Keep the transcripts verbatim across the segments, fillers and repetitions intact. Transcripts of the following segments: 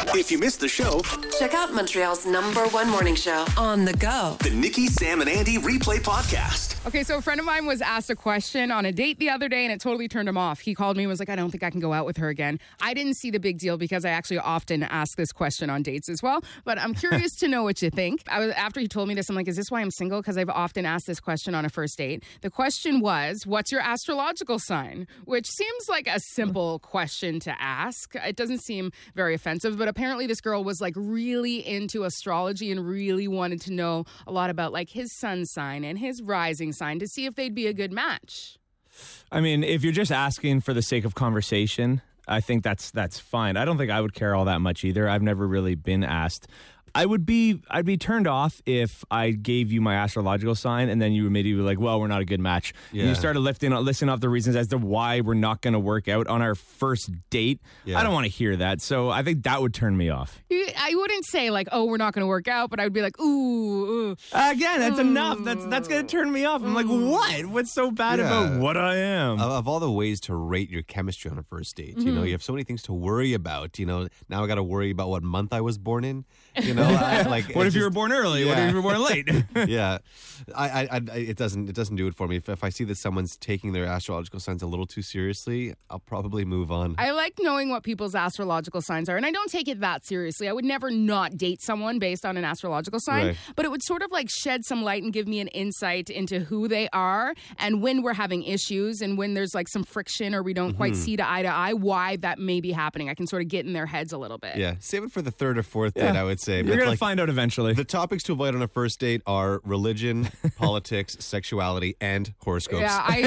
If you missed the show, check out Montreal's number one morning show on the go. The Nikki, Sam, and Andy Replay Podcast. Okay, so a friend of mine was asked a question on a date the other day, and it totally turned him off. He called me and was like, I don't think I can go out with her again. I didn't see the big deal because I actually often ask this question on dates as well. But I'm curious to know what you think. I was, after he told me this, I'm like, is this why I'm single? Because I've often asked this question on a first date. The question was, what's your astrological sign? Which seems like a simple question to ask. It doesn't seem very offensive, but apparently this girl was like really into astrology and really wanted to know a lot about like his sun sign and his rising sign to see if they'd be a good match. I mean, if you're just asking for the sake of conversation, I think that's that's fine. I don't think I would care all that much either. I've never really been asked. I would be I'd be turned off if I gave you my astrological sign and then you immediately were like, well, we're not a good match. Yeah. And you started lifting listing off the reasons as to why we're not going to work out on our first date. Yeah. I don't want to hear that. So I think that would turn me off. I wouldn't say like, oh, we're not going to work out, but I would be like, ooh. ooh Again, that's ooh, enough. That's that's going to turn me off. I'm like, what? What's so bad yeah. about what I am? Of, of all the ways to rate your chemistry on a first date, mm-hmm. you know, you have so many things to worry about. You know, now I got to worry about what month I was born in. You know, I, like. What if just, you were born early? Yeah. What if you were born late? yeah, I, I, I, it doesn't, it doesn't do it for me. If, if I see that someone's taking their astrological signs a little too seriously, I'll probably move on. I like knowing what people's astrological signs are, and I don't take it that seriously. I would never not date someone based on an astrological sign, right. but it would sort of like shed some light and give me an insight into who they are and when we're having issues and when there's like some friction or we don't mm-hmm. quite see to eye to eye, why that may be happening. I can sort of get in their heads a little bit. Yeah, save it for the third or fourth yeah. date, I would say. You're going like, to find out eventually. The topics to avoid on a first date are religion, politics, sexuality, and horoscopes. Yeah, I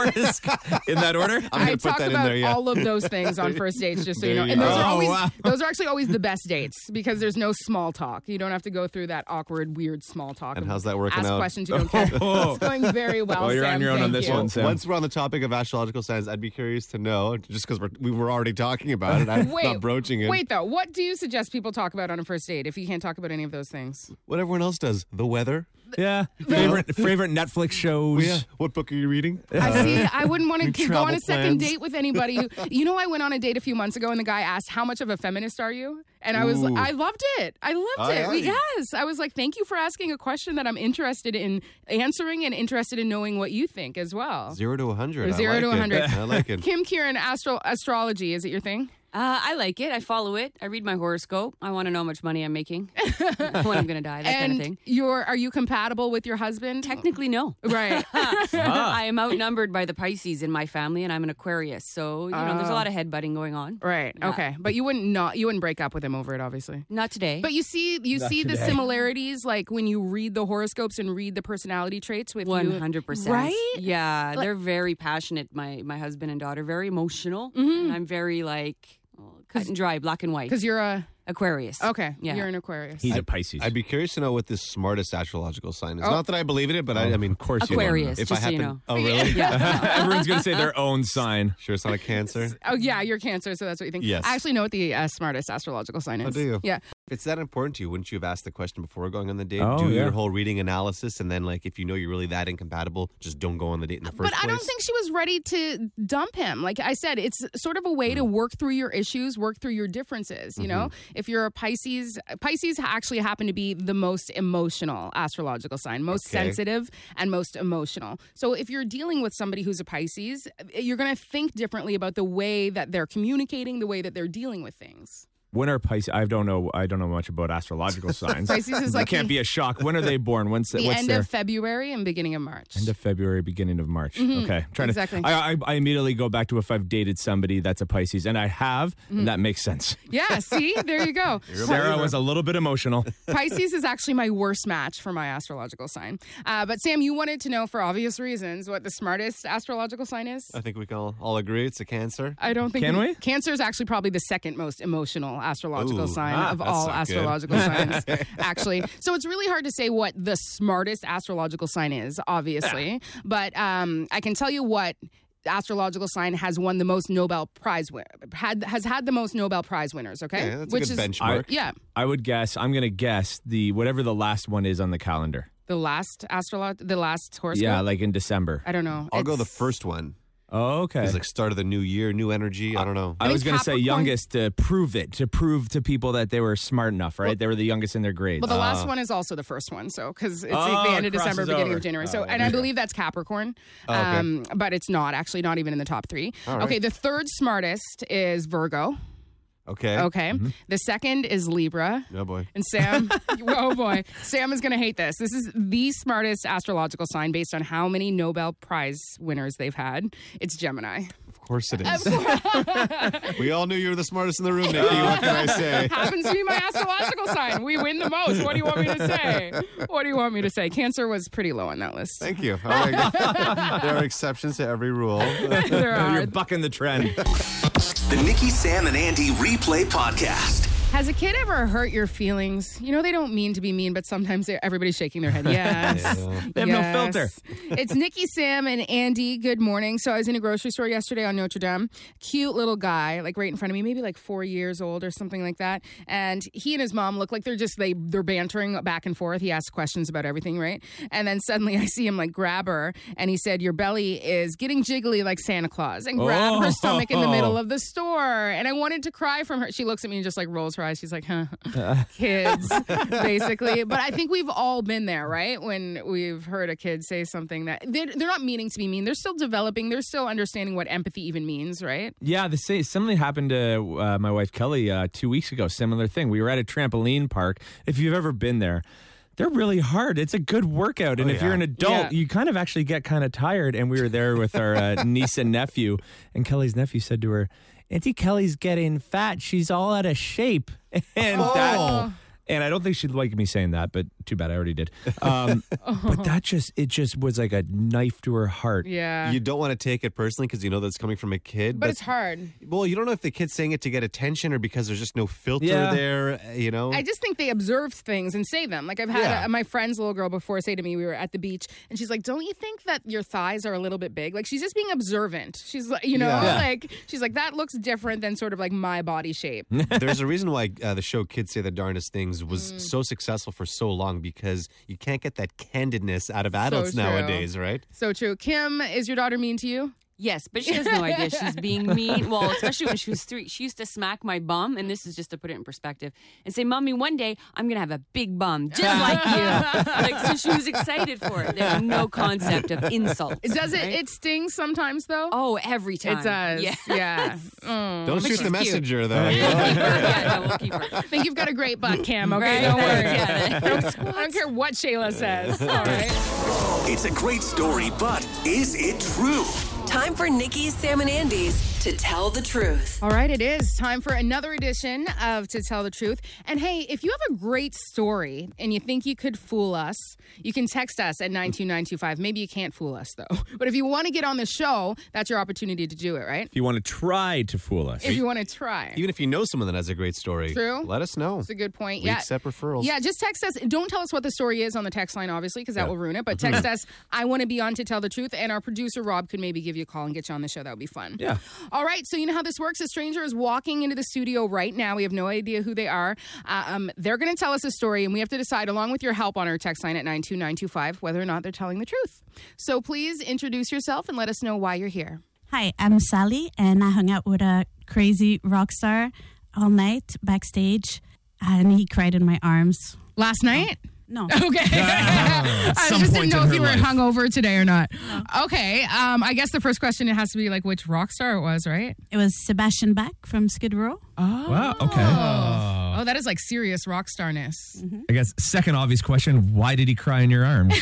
in that order. I'm I talk about in there, yeah. all of those things on first dates, just so you know. And those oh, are always wow. those are actually always the best dates because there's no small talk. You don't have to go through that awkward, weird small talk. And how's that working ask out? Ask questions you don't care. Oh. It's going very well. Well, you're Sam. on your own Thank on this you. one, Sam. Once we're on the topic of astrological signs, I'd be curious to know, just because we were already talking about it, I'm wait, not broaching it. Wait, though, what do you suggest people talk about on a first date if you can't talk about any of those things? What everyone else does. The weather. Yeah. favorite favorite Netflix shows. Well, yeah. What book are you reading? I see. I wouldn't want to go on a second plans. date with anybody. Who, you know, I went on a date a few months ago and the guy asked, how much of a feminist are you? And I was Ooh. I loved it. I loved aye, it. Aye. Yes. I was like, thank you for asking a question that I'm interested in answering and interested in knowing what you think as well. Zero to a hundred. Zero I like to a hundred. I like it. Kim Kieran, astro- astrology, is it your thing? Uh, I like it. I follow it. I read my horoscope. I want to know how much money I'm making, when I'm going to die, that and kind of thing. You're, are you compatible with your husband? Technically, no. Right. ah. I am outnumbered by the Pisces in my family, and I'm an Aquarius. So, you know, uh, there's a lot of headbutting going on. Right. Yeah. Okay. But you wouldn't not you wouldn't break up with him over it, obviously. Not today. But you see you not see today. the similarities, like when you read the horoscopes and read the personality traits with one hundred percent. Right? Yeah. Like, they're very passionate, my, my husband and daughter. Very emotional. Mm-hmm. And I'm very, like, well, cut and dry, black and white. Because you're a... Aquarius. Okay, yeah. You're an Aquarius. He's I'd, a Pisces. I'd be curious to know what the smartest astrological sign is. Oh. Not that I believe in it, but oh, I, I mean, of course Aquarius, you don't know. If just I happen, so you know. Oh, really? Yeah. Everyone's going to say their own sign. Sure it's not a Cancer? Oh, yeah, you're Cancer, so that's what you think. Yes. I actually know what the uh, smartest astrological sign is. Oh, do you? Yeah. If it's that important to you, wouldn't you have asked the question before going on the date? Oh, Do yeah. your whole reading analysis, and then, like, if you know you're really that incompatible, just don't go on the date in the first but place? But I don't think she was ready to dump him. Like I said, it's sort of a way mm. to work through your issues, work through your differences, you mm-hmm. know? If you're a Pisces, Pisces actually happen to be the most emotional astrological sign, most okay. sensitive and most emotional. So if you're dealing with somebody who's a Pisces, you're going to think differently about the way that they're communicating, the way that they're dealing with things. When are Pisces? I don't know. I don't know much about astrological signs. Pisces is like it can't the, be a shock. When are they born? When's the what's end their, of February and beginning of March. End of February, beginning of March. Mm-hmm. Okay, I'm trying exactly. to. I, I, I immediately go back to if I've dated somebody that's a Pisces, and I have, mm-hmm. and that makes sense. Yeah. See, there you go. Sarah was a little bit emotional. Pisces is actually my worst match for my astrological sign. Uh, but Sam, you wanted to know, for obvious reasons, what the smartest astrological sign is. I think we can all, all agree it's a Cancer. I don't think can we? Cancer is actually probably the second most emotional astrological Ooh. sign Ah, of all astrological signs, actually. So it's really hard to say what the smartest astrological sign is, obviously. Yeah. But um, I can tell you what astrological sign has won the most Nobel Prize win- had has had the most Nobel Prize winners. Okay, yeah, that's which a good is benchmark. I, yeah. I would guess. I'm going to guess the whatever the last one is on the calendar. The last astrolog, the last horoscope. Yeah, like in December. I don't know. I'll it's, go the first one. Oh, okay. It's like start of the new year, new energy. I don't know. I was going to say Capricorn- youngest to prove it, to prove to people that they were smart enough, right? they were the youngest in their grades. Well, the last one is also the first one, so because it's Oh, like the end of it December, crosses beginning over. of January. So, Oh, and there I you go. believe that's Capricorn, Oh, okay. um, but it's not actually not even in the top three. All right. Okay, the third smartest is Virgo. Okay. Okay, Mm-hmm. the second is Libra. Oh boy. And Sam, oh boy, Sam is going to hate this. This is the smartest astrological sign based on how many Nobel Prize winners they've had. It's Gemini. Of course it is. We all knew you were the smartest in the room, Nikki. What can I say? Happens to be my astrological sign. We win the most. What do you want me to say? What do you want me to say? Cancer was pretty low on that list. Thank you. All right. There are exceptions to every rule. There Oh, are. you're bucking the trend. The Nikki, Sam, and Andy Replay Podcast. Has a kid ever hurt your feelings? You know they don't mean to be mean, but sometimes they- everybody's shaking their head. Yes. They have no Yes. filter. It's Nikki, Sam, and Andy. Good morning. So I was in a grocery store yesterday on Notre Dame. Cute little guy, like right in front of me, maybe like four years old or something like that. And he and his mom look like they're just they they're bantering back and forth. He asks questions about everything, right? And then suddenly I see him like grab her, and he said, "Your belly is getting jiggly like Santa Claus," and grab her Oh. stomach in the middle of the store. And I wanted to cry from her. She looks at me and just like rolls her eyes. She's like, huh. Kids, basically. But I think we've all been there, right? When we've heard a kid say something that they're, they're not meaning to be mean. They're still developing. They're still understanding what empathy even means, right? Yeah, the same. Something happened to uh, my wife Kelly uh, two weeks ago. Similar thing. We were at a trampoline park. If you've ever been there, they're really hard. It's a good workout, and Oh, if yeah. you're an adult, Yeah. you kind of actually get kind of tired. And we were there with our uh, niece and nephew, and Kelly's nephew said to her, "Auntie Kelly's getting fat. She's all out of shape." And Oh. that, and I don't think she'd like me saying that, but too bad I already did. Um, But that just, it just was like a knife to her heart. Yeah. You don't want to take it personally because you know that's coming from a kid. but it's hard. Well, you don't know if the kid's saying it to get attention or because there's just no filter Yeah. there, uh, you know? I just think they observe things and say them. Like I've had Yeah. a, my friend's little girl before say to me, we were at the beach, and she's like, "Don't you think that your thighs are a little bit big?" Like she's just being observant. She's like, you know, Yeah. Yeah. like she's like, that looks different than sort of like my body shape. There's a reason why uh, the show Kids Say the Darndest Things was Mm. so successful for so long because you can't get that candidness out of adults true. nowadays, right? So true. Kim, is your daughter mean to you? Yes, but she has no idea she's being mean. Well, especially when she was three. She used to smack my bum, and this is just to put it in perspective, and say, "Mommy, one day I'm going to have a big bum, just like you." Like, so she was excited for it. There's no concept of insult. Does it? right? It stings sometimes, though. Oh, every time. it does. Yeah. Yeah. Mm. Don't shoot she's the cute. messenger, though. yeah, no, we'll keep her. I think you've got a great butt, Kim. Okay, Right? don't worry. Yeah. I don't care what Shayla says. All right. It's a great story, but is it true? Time for Nikki's, Sam, and Andy's To Tell the Truth. All right, it is time for another edition of To Tell the Truth. And hey, if you have a great story and you think you could fool us, you can text us at nine two nine two five. Maybe you can't fool us, though. But if you want to get on the show, that's your opportunity to do it, right? If you want to try to fool us. If you want to try. Even if you know someone that has a great story, True. let us know. That's a good point. We yeah. accept referrals. Yeah, just text us. Don't tell us what the story is on the text line, obviously, because that will ruin it. But text us, I want to be on To Tell the Truth. And our producer, Rob, could maybe give you a call and get you on the show. That would be fun. Yeah. All right, so you know how this works. A stranger is walking into the studio right now. We have no idea who they are. Uh, um, they're going to tell us a story, and we have to decide, along with your help on our text line at nine two nine two five, whether or not they're telling the truth. So please introduce yourself and let us know why you're here. Hi, I'm Sally, and I hung out with a crazy rock star all night backstage, and he cried in my arms. Last night? No. Okay. I some just point didn't know in if her you were life. hungover today or not. Okay. Um, I guess the first question, it has to be like which rock star it was, right? It was Sebastian Bach from Skid Row. Wow. Okay. Oh, that is like serious rock starness. I guess second obvious question: why did he cry in your arms?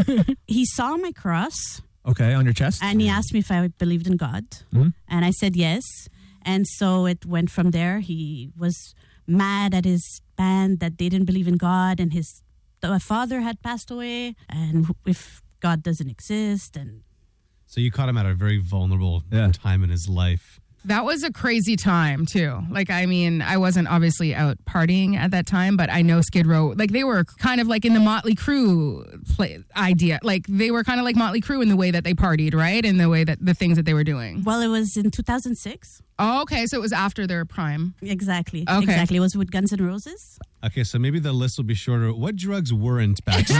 He saw my cross, Okay, on your chest. and he asked me if I believed in God, and I said yes. And so it went from there. He was mad at his band that they didn't believe in God, and his the father had passed away, and if God doesn't exist, and So you caught him at a very vulnerable Yeah. time in his life. That was a crazy time, too. Like, I mean, I wasn't obviously out partying at that time, but I know Skid Row, like, they were kind of like in the Motley Crue play, idea. Like, they were kind of like Motley Crue in the way that they partied, right? In the way that the things that they were doing. well, it was in two thousand six. Oh, okay. So it was after their prime. Exactly. Okay. Exactly. It was with Guns N' Roses. Okay, so maybe the list will be shorter. What drugs weren't backstage?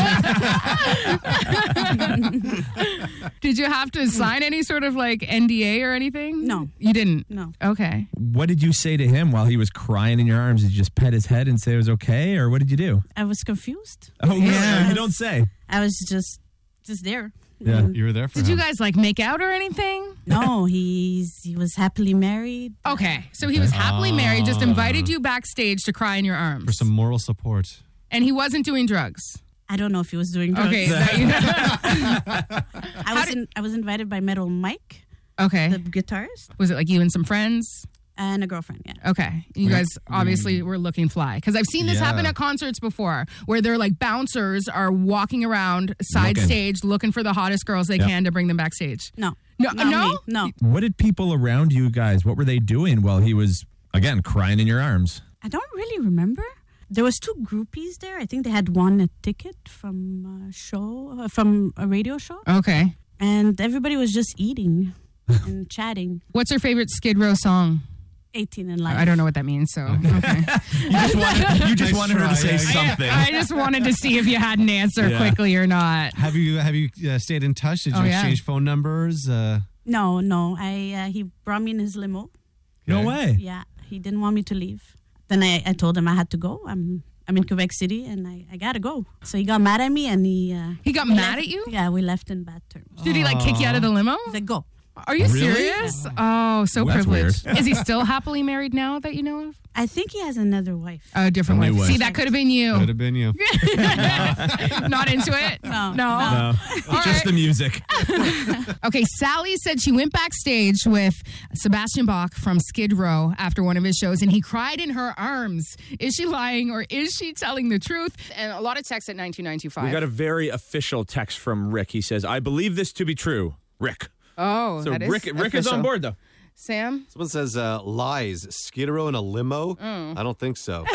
Did you have to sign any sort of like N D A or anything? No. You didn't? No. Okay. What did you say to him while he was crying in your arms? Did you just pet his head and say it was okay, or what did you do? I was confused. Oh, really? Yeah. You don't say. I was just just there. Yeah. And You were there for Did him. you guys like make out or anything? no, he's he was happily married. Okay. So he was happily married, just invited you backstage to cry in your arms. For some moral support. And he wasn't doing drugs. I don't know if he was doing drugs. Okay. that you- I was in, I was invited by Metal Mike, okay. the guitarist, Was it like you and some friends? and a girlfriend. Yeah. Okay. You guys obviously were looking fly. Because I've seen this Yeah. happen at concerts before where they're like bouncers are walking around side Looking. stage looking for the hottest girls they Yep. can to bring them backstage. No. No, Not no? me. No. What did people around you guys, what were they doing while he was, again, crying in your arms? I don't really remember. There was two groupies there. I think they had won a ticket from a show, uh, from a radio show, Okay. and everybody was just eating and chatting. What's your favorite Skid Row song? eighteen in life. I don't know what that means, so okay. You just wanted, you just Nice wanted her to try, say yeah. something. I, I just wanted to see if you had an answer Yeah. quickly or not. Have you have you uh, stayed in touch? Did you Oh, yeah. exchange phone numbers? Uh, No, no. I uh, he brought me in his limo. No Okay. way. Yeah, he didn't want me to leave. Then I, I told him I had to go. I'm I'm in Quebec City and I, I gotta go. So he got mad at me and he uh, He got we mad left- at you? Yeah, we left in bad terms. Did he like kick you out of the limo? He's like, go. Are you Really? serious? Oh, so That's privileged. weird. Is he still happily married now that you know of? I think he has another wife. A different Only wife. wife. See, that could have been you. Could have been you. Not into it? No, No. No, All just right. the music. Okay, Sally said she went backstage with Sebastian Bach from Skid Row after one of his shows, and he cried in her arms. Is she lying or is she telling the truth? And a lot of texts at nine two nine two five. We got a very official text from Rick. He says, I believe this to be true. Rick. oh, So that is Rick, Rick is official. on board, though. Sam? Someone says uh, lies. Skid Row in a limo? Mm. I don't think so.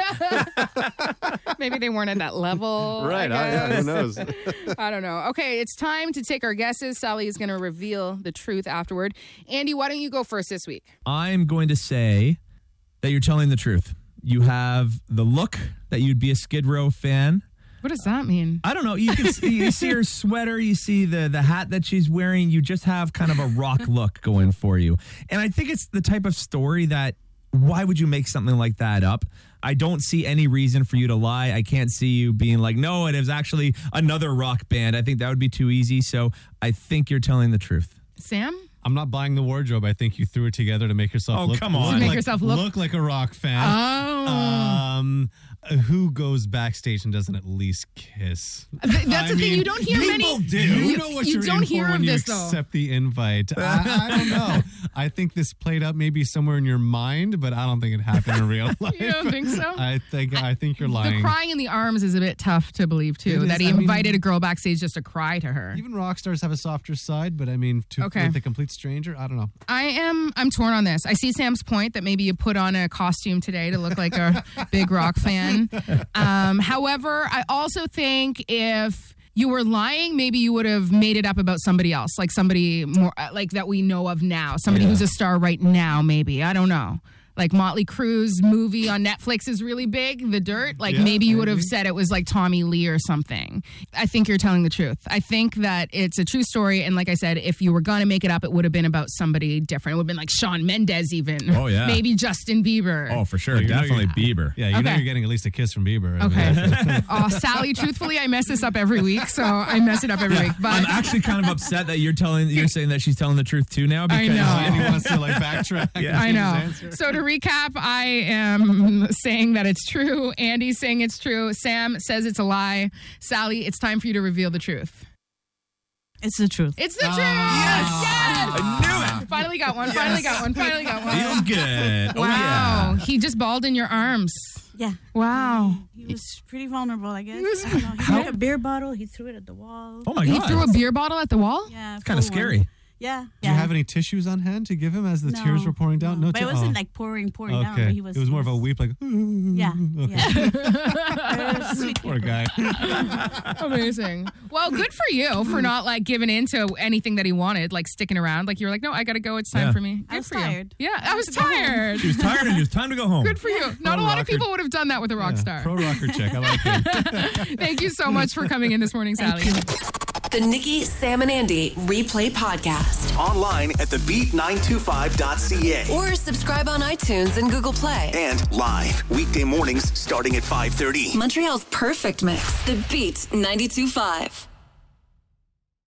Maybe they weren't at that level. right. I I, yeah, who guess. knows? I don't know. Okay, it's time to take our guesses. Sally is going to reveal the truth afterward. Andy, why don't you go first this week? I'm going to say that you're telling the truth. You have the look that you'd be a Skid Row fan. What does that mean? I don't know. You can see, you see her sweater. You see the the hat that she's wearing. You just have kind of a rock look going for you. And I think it's the type of story that why would you make something like that up? I don't see any reason for you to lie. I can't see you being like, no, it is actually another rock band. I think that would be too easy. So I think you're telling the truth. Sam? I'm not buying the wardrobe. I think you threw it together to make yourself Oh, look, come on. look To make like, yourself look- like a rock fan. Oh. Um, who goes backstage and doesn't at least kiss? Th- that's I the thing. mean, You don't hear people many. do. You, You know what you you're don't in hear for of when you this, though. accept the invite. I, I don't know. I think this played out maybe somewhere in your mind, but I don't think it happened in real life. You don't think so? I think I think you're The lying. crying in the arms is a bit tough to believe, too. It is. That he I mean- invited a girl backstage just to cry to her. Even rock stars have a softer side, but I mean, to Okay. with a complete stranger, I don't know. I am. I'm torn on this. I see Sam's point that maybe you put on a costume today to look like a big rock fan. Um, however, I also think if you were lying, maybe you would have made it up about somebody else, like somebody more uh, like that we know of now, somebody who's a star right now. Maybe I don't know. Like Motley Crue's movie on Netflix is really big, The Dirt. Like Yeah, maybe you would have maybe. said it was like Tommy Lee or something. I think you're telling the truth. I think that it's a true story. And like I said, if you were going to make it up, it would have been about somebody different. It would have been like Shawn Mendes even. Oh, yeah. Maybe Justin Bieber. Oh, for sure. You know Definitely you're- Bieber. Yeah, you know Okay. you're getting at least a kiss from Bieber. I mean, Okay. Oh, Sally, truthfully, I mess this up every week. So I mess it up every week. But I'm actually kind of upset that you're telling you're saying that she's telling the truth too now. I Because know. and he wants to like backtrack. Yeah. I and know. change his answer. So to recap, I am saying that it's true. Andy's saying it's true. Sam says it's a lie. Sally, it's time for you to reveal the truth. It's the truth. It's the truth. Yes. I knew it. Finally got one. Finally got one. Finally got one. Feels good. Oh, Wow. yeah. He just balled in your arms. Yeah. Wow. He was pretty vulnerable, I guess. was- I don't know. He took a beer bottle. He threw it at the wall. Oh, my He God. threw a beer bottle at the wall? Yeah, Kind of full one. scary. Yeah. Do yeah. you have any tissues on hand to give him as the No, tears were pouring down? no. No, but ti- it wasn't oh. like pouring, pouring Okay. down. But he was. it was more he of a weep, like, Yeah. okay. yeah. Sweet Poor guy. Amazing. Well, good for you for not like giving in to anything that he wanted, like sticking around. Like you were like, no, I got to go. It's time Yeah. for me. Good I was for tired. you. Yeah, I was to go home. tired. She was tired and it was time to go home. Good for you. Not a lot of rocker. people would have done that with a rock Yeah, star. Pro rocker chick. I like it. Thank you so much for coming in this morning, Sally. The Nikki, Sam, and Andy Replay Podcast. Online at the beat nine two five dot c a. Or subscribe on iTunes and Google Play. And live weekday mornings starting at five thirty. Montreal's perfect mix. The Beat ninety-two point five.